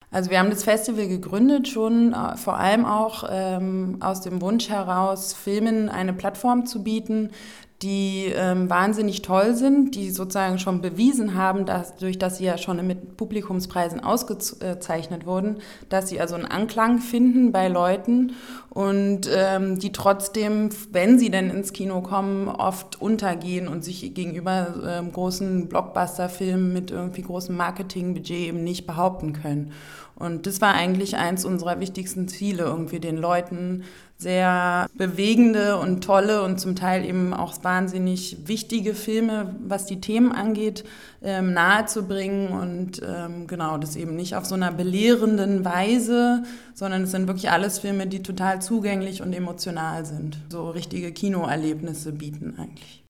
Also wir haben das Festival gegründet schon vor allem auch aus dem Wunsch heraus, Filmen eine Plattform zu bieten, die wahnsinnig toll sind, die sozusagen schon bewiesen haben, dass sie ja schon mit Publikumspreisen ausgezeichnet wurden, dass sie also einen Anklang finden bei Leuten und die trotzdem, wenn sie denn ins Kino kommen, oft untergehen und sich gegenüber großen Blockbuster-Filmen mit irgendwie großem Marketingbudget eben nicht behaupten können. Und das war eigentlich eins unserer wichtigsten Ziele, irgendwie den Leuten sehr bewegende und tolle und zum Teil eben auch wahnsinnig wichtige Filme, was die Themen angeht, nahezubringen und genau, das eben nicht auf so einer belehrenden Weise, sondern es sind wirklich alles Filme, die total zugänglich und emotional sind, so richtige Kinoerlebnisse bieten eigentlich.